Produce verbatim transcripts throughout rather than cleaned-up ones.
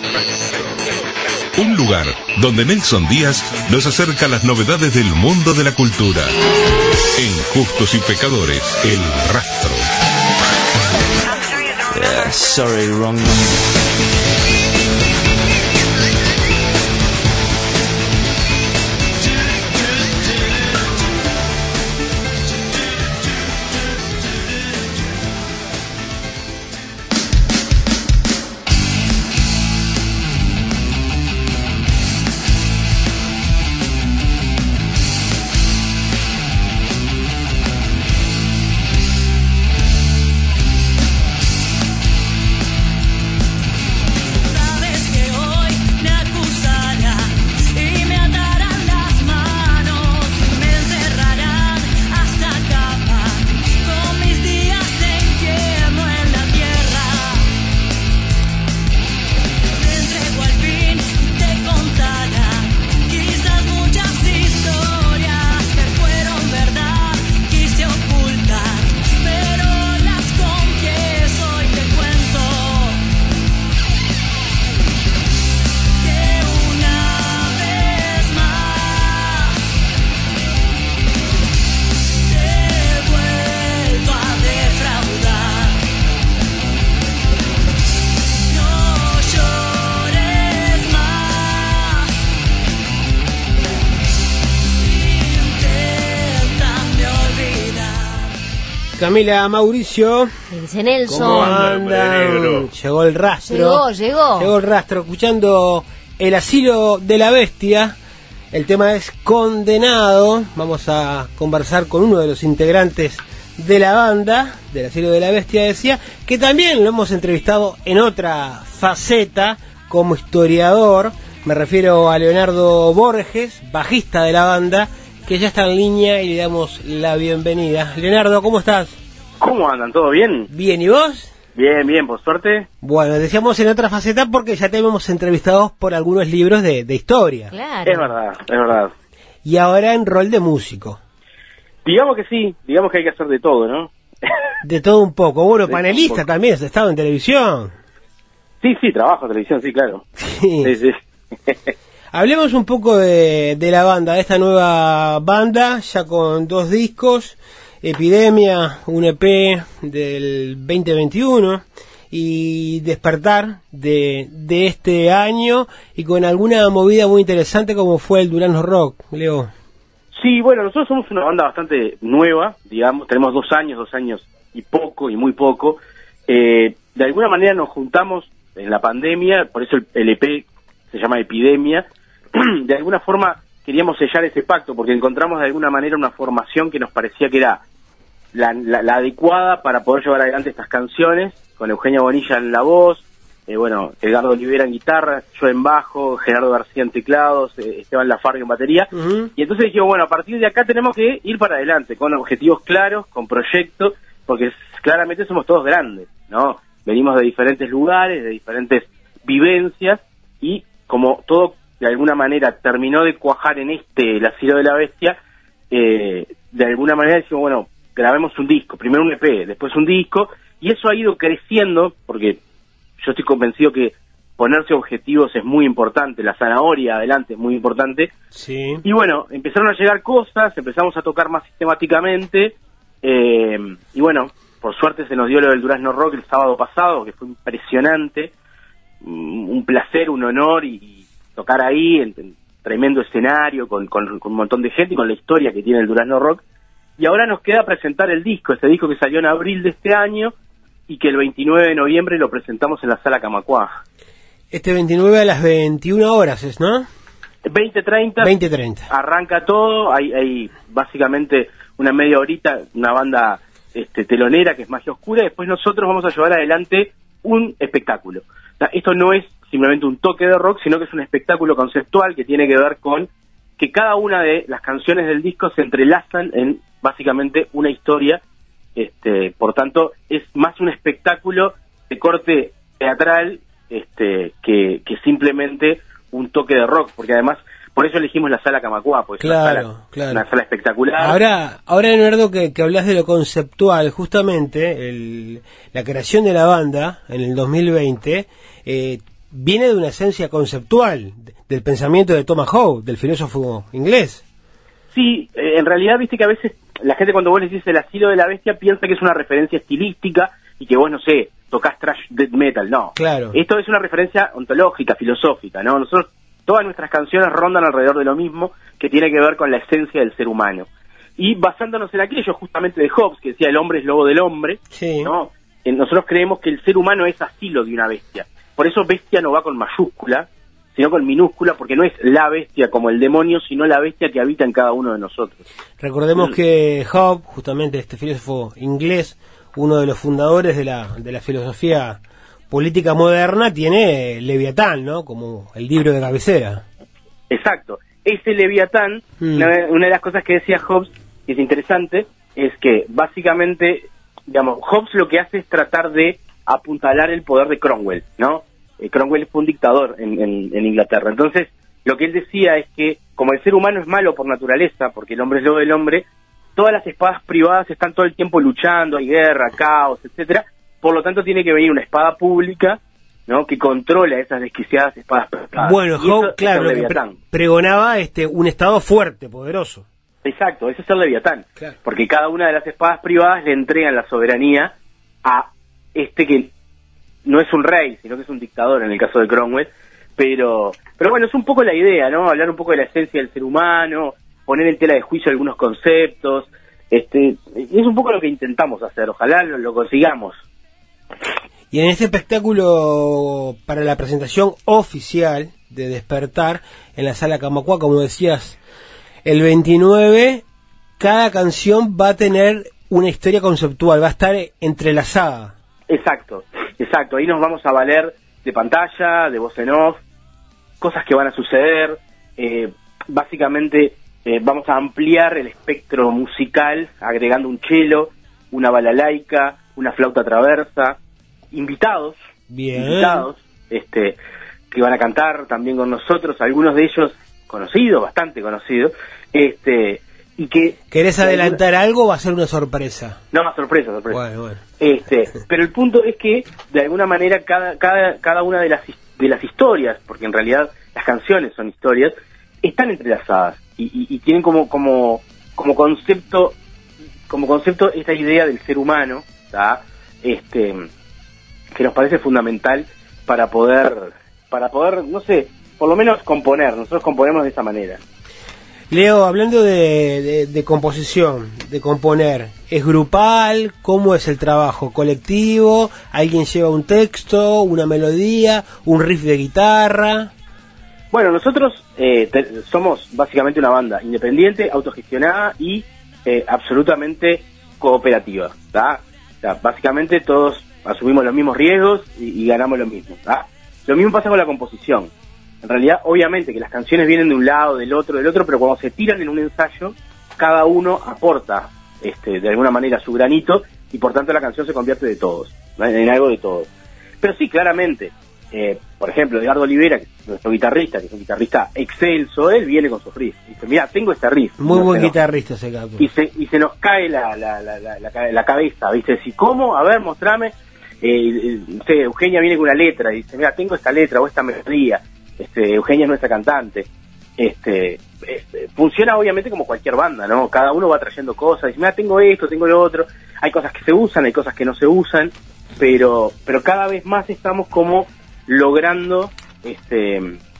Un lugar donde Nelson Díaz nos acerca a las novedades del mundo de la cultura. En Justos y Pecadores, El Rastro. Yeah, sorry, wrong number. Camila, Mauricio. Dice Nelson. ¿Cómo andan? Llegó el rastro. Llegó, llegó. Llegó el rastro, escuchando El Asilo de la Bestia. El tema es Condenado. Vamos a conversar con uno de los integrantes de la banda, del Asilo de la Bestia, decía, que también lo hemos entrevistado en otra faceta como historiador. Me refiero a Leonardo Borges, bajista de la banda, que ya está en línea y le damos la bienvenida. Leonardo, ¿cómo estás? ¿Cómo andan? ¿Todo bien? Bien, ¿y vos? Bien, bien, por suerte. Bueno, decíamos en otra faceta porque ya te hemos entrevistado por algunos libros de, de historia. Claro. Es verdad, es verdad. Y ahora en rol de músico. Digamos que sí, digamos que hay que hacer de todo, ¿no? De todo un poco. Bueno, De panelista poco. también, has estado en televisión. Sí, sí, trabajo en televisión, sí, claro. Sí. Sí, sí. Hablemos un poco de, de la banda, de esta nueva banda, ya con dos discos, Epidemia, un E P del veinte veintiuno, y Despertar de, de este año, y con alguna movida muy interesante como fue el Durazno Rock, Leo. Sí, bueno, nosotros somos una banda bastante nueva, digamos, tenemos dos años, dos años y poco, y muy poco. Eh, de alguna manera nos juntamos en la pandemia, por eso el, el E P se llama Epidemia. De alguna forma queríamos sellar ese pacto porque encontramos de alguna manera una formación que nos parecía que era la, la, la adecuada para poder llevar adelante estas canciones, con Eugenia Bonilla en la voz, eh, bueno, Edgardo Olivera en guitarra, yo en bajo, Gerardo García en teclados, eh, Esteban Lafargue en batería, uh-huh. Y entonces dijimos, bueno, a partir de acá tenemos que ir para adelante, con objetivos claros, con proyectos, porque claramente somos todos grandes, ¿no? Venimos de diferentes lugares, de diferentes vivencias, y como todo de alguna manera terminó de cuajar en este, El Asilo de la Bestia, eh, de alguna manera decimos, bueno, grabemos un disco, primero un E P, después un disco, y eso ha ido creciendo, porque yo estoy convencido que ponerse objetivos es muy importante, la zanahoria adelante es muy importante, sí. Y bueno, empezaron a llegar cosas, empezamos a tocar más sistemáticamente, eh, y bueno, por suerte se nos dio lo del Durazno Rock el sábado pasado, que fue impresionante, un placer, un honor, y tocar ahí en, en tremendo escenario con, con, con un montón de gente y con la historia que tiene el Durazno Rock. Y ahora nos queda presentar el disco, este disco que salió en abril de este año y que el veintinueve de noviembre lo presentamos en la Sala Camacuá. Este veintinueve a las veintiuna horas es, ¿no? veinte treinta. veinte treinta. Arranca todo, hay, hay básicamente una media horita, una banda este, telonera que es Magia Oscura, y después nosotros vamos a llevar adelante un espectáculo. O sea, esto no es simplemente un toque de rock, sino que es un espectáculo conceptual que tiene que ver con que cada una de las canciones del disco se entrelazan en básicamente una historia, este, por tanto es más un espectáculo de corte teatral este, que, que simplemente un toque de rock, porque además por eso elegimos la Sala Camacuá, porque claro, es una sala, claro. una sala espectacular. Ahora, ahora Leonardo, que, que hablas de lo conceptual, justamente el, la creación de la banda en el dos mil veinte, eh, viene de una esencia conceptual del pensamiento de Thomas Hobbes, del filósofo inglés. Sí, eh, en realidad, viste que a veces la gente cuando vos le decís el asilo de la bestia piensa que es una referencia estilística y que vos, no sé, tocás thrash death metal. No, claro. Esto es una referencia ontológica, filosófica, ¿no? Nosotros, todas nuestras canciones rondan alrededor de lo mismo, que tiene que ver con la esencia del ser humano. Y basándonos en aquello justamente de Hobbes, que decía el hombre es lobo del hombre, sí. ¿no? Eh, nosotros creemos que el ser humano es asilo de una bestia. Por eso bestia no va con mayúscula, sino con minúscula, porque no es la bestia como el demonio, sino la bestia que habita en cada uno de nosotros. Recordemos mm. que Hobbes, justamente este filósofo inglés, uno de los fundadores de la, de la filosofía política moderna, tiene Leviatán, ¿no? Como el libro de cabecera. Exacto. Ese Leviatán, mm. una, una de las cosas que decía Hobbes, que es interesante, es que básicamente, digamos, Hobbes lo que hace es tratar de apuntalar el poder de Cromwell, ¿no? Eh, Cromwell fue un dictador en, en, en Inglaterra. Entonces, lo que él decía es que, como el ser humano es malo por naturaleza, porque el hombre es lobo del hombre, todas las espadas privadas están todo el tiempo luchando, hay guerra, caos, etcétera. Por lo tanto, tiene que venir una espada pública, ¿no?, que controla esas desquiciadas espadas privadas. Bueno, Hobbes, claro, lo que pre pregonaba este, un Estado fuerte, poderoso. Exacto, ese es el Leviatán. Claro. Porque cada una de las espadas privadas le entregan la soberanía a este que no es un rey, sino que es un dictador en el caso de Cromwell, pero pero bueno, es un poco la idea, ¿no? Hablar un poco de la esencia del ser humano, poner en tela de juicio algunos conceptos, este, es un poco lo que intentamos hacer, ojalá lo, lo consigamos. Y en este espectáculo, para la presentación oficial de Despertar, en la Sala Camacuá, como decías, el veintinueve, cada canción va a tener una historia conceptual, va a estar entrelazada. Exacto, exacto, ahí nos vamos a valer de pantalla, de voz en off, cosas que van a suceder, eh, básicamente eh, vamos a ampliar el espectro musical agregando un cello, una balalaica, una flauta traversa, invitados, Bien. invitados, este, que van a cantar también con nosotros, algunos de ellos conocidos, bastante conocidos, este, y que... ¿Querés adelantar alguna... algo o va a ser una sorpresa? No, más sorpresa, sorpresa. Bueno, bueno. Este, pero el punto es que, de alguna manera, cada, cada, cada una de las, de las historias, porque en realidad las canciones son historias, están entrelazadas y, y, y tienen como, como, como concepto, como concepto esta idea del ser humano, ¿tá? Este, que nos parece fundamental para poder, para poder, no sé, por lo menos componer. Nosotros componemos de esa manera. Leo, hablando de, de, de composición, de componer, ¿es grupal? ¿Cómo es el trabajo? ¿Colectivo? ¿Alguien lleva un texto, una melodía, un riff de guitarra? Bueno, nosotros eh, te, somos básicamente una banda independiente, autogestionada y eh, absolutamente cooperativa, ¿tá? O sea, básicamente todos asumimos los mismos riesgos y, y ganamos lo mismo, ¿tá? Lo mismo pasa con la composición. En realidad, obviamente, que las canciones vienen de un lado, del otro, del otro, pero cuando se tiran en un ensayo, cada uno aporta, este, de alguna manera, su granito, y por tanto la canción se convierte de todos, ¿no?, en algo de todos. Pero sí, claramente, eh, por ejemplo, Edgardo Olivera, que es nuestro guitarrista, que es un guitarrista excelso, él viene con su riff. Dice, mira, tengo este riff. Muy no, buen no. guitarrista ese capo. Y se, y se nos cae la, la, la, la, la, la cabeza, ¿viste? Decir, ¿cómo? A ver, mostrame. Eh, no sé, Eugenia viene con una letra, y dice, mira, tengo esta letra o esta melodía. Este, Eugenia es nuestra cantante. Este, este, funciona obviamente como cualquier banda, ¿no? Cada uno va trayendo cosas, dice, mira, tengo esto, tengo lo otro. Hay cosas que se usan, hay cosas que no se usan, pero pero cada vez más estamos como logrando este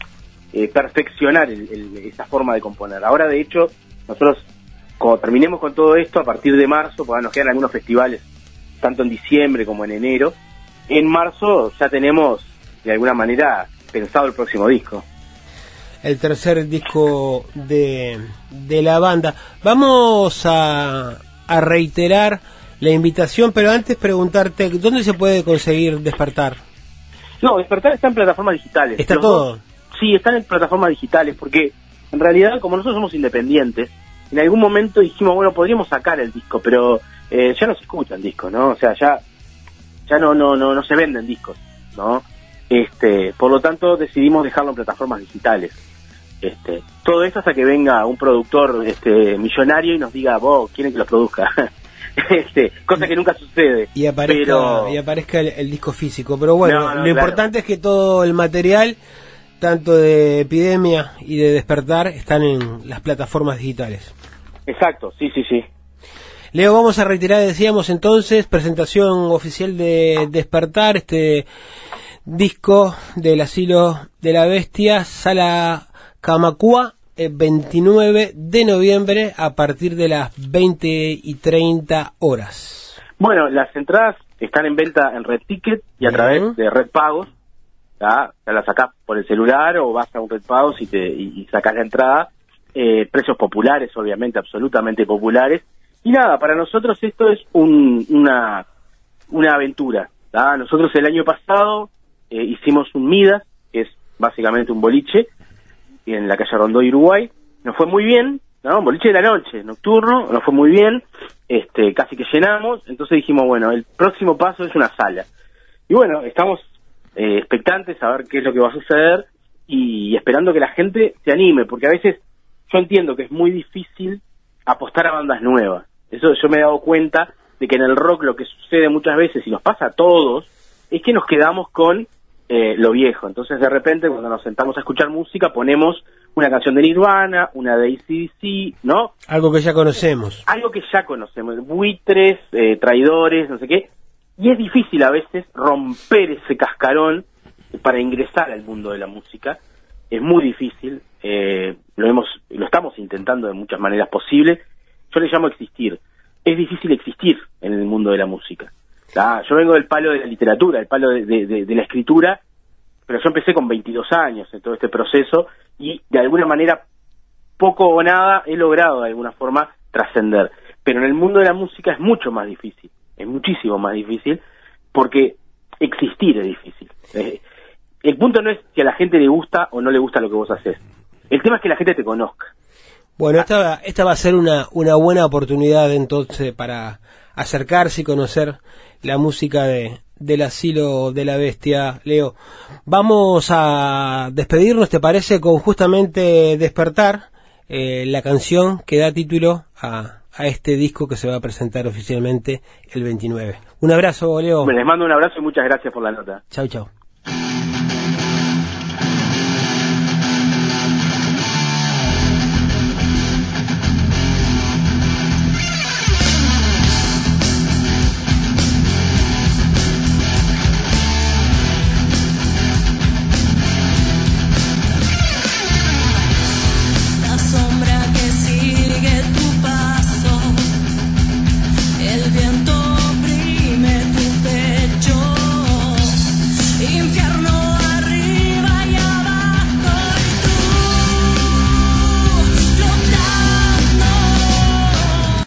eh, perfeccionar el, el, esa forma de componer. Ahora, de hecho, nosotros, cuando terminemos con todo esto, a partir de marzo, porque nos quedan algunos festivales, tanto en diciembre como en enero, en marzo ya tenemos, de alguna manera, pensado el próximo disco. El tercer disco de, de la banda. Vamos a, a reiterar la invitación, pero antes preguntarte, ¿dónde se puede conseguir Despertar? No, Despertar está en plataformas digitales. ¿Está Los todo? Dos, sí, están en plataformas digitales, porque en realidad, como nosotros somos independientes, en algún momento dijimos, bueno, podríamos sacar el disco, pero eh, ya no se escuchan discos, ¿no? O sea, ya ya no no no no se venden discos, ¿no? Este, por lo tanto decidimos dejarlo en plataformas digitales. Este, todo esto hasta que venga un productor este millonario y nos diga, vos, quieren que lo produzca. este, cosa que nunca sucede. Y aparezca, pero... y aparezca el, el disco físico. Pero bueno, No, no, lo claro. importante es que todo el material, tanto de Epidemia y de Despertar, están en las plataformas digitales. Exacto, sí, sí, sí. Leo, vamos a reiterar, decíamos entonces, presentación oficial de Despertar, este disco del Asilo de la Bestia, Sala Camacua, el veintinueve de noviembre a partir de las veinte y treinta horas. Bueno, las entradas están en venta en Red Ticket y a Bien. través de Red Pagos. Ya, ya las sacás por el celular o vas a un Red Pagos y, te, y, y sacás la entrada. Eh, precios populares, obviamente, absolutamente populares. Y nada, para nosotros esto es un, una, una aventura. ¿tá? Nosotros el año pasado eh, hicimos un Midas, que es básicamente un boliche, en la calle Rondó y Uruguay. Nos fue muy bien, ¿no? Un boliche de la noche, nocturno, nos fue muy bien, este, casi que llenamos. Entonces dijimos, bueno, el próximo paso es una sala. Y bueno, estamos eh, expectantes a ver qué es lo que va a suceder y, y esperando que la gente se anime, porque a veces yo entiendo que es muy difícil apostar a bandas nuevas. Eso yo me he dado cuenta de que en el rock lo que sucede muchas veces, y nos pasa a todos, es que nos quedamos con eh, lo viejo. Entonces de repente cuando nos sentamos a escuchar música ponemos una canción de Nirvana, una de A C D C, ¿no? Algo que ya conocemos. Algo que ya conocemos, buitres, eh, traidores, no sé qué. Y es difícil a veces romper ese cascarón para ingresar al mundo de la música. Es muy difícil, eh, lo hemos, lo estamos intentando de muchas maneras posibles. Yo le llamo existir. Es difícil existir en el mundo de la música. ¿tá? Yo vengo del palo de la literatura, del palo de, de, de, de la escritura, pero yo empecé con veintidós años en todo este proceso y de alguna manera, poco o nada, he logrado de alguna forma trascender. Pero en el mundo de la música es mucho más difícil, es muchísimo más difícil, porque existir es difícil. Eh, el punto no es si a la gente le gusta o no le gusta lo que vos haces. El tema es que la gente te conozca. Bueno, esta, esta va a ser una, una buena oportunidad entonces para acercarse y conocer la música de, del Asilo de la Bestia. Leo, vamos a despedirnos, ¿te parece? Con justamente Despertar, eh, la canción que da título a, a este disco que se va a presentar oficialmente el veintinueve. Un abrazo, Leo. Les mando un abrazo y muchas gracias por la nota. Chau, chau.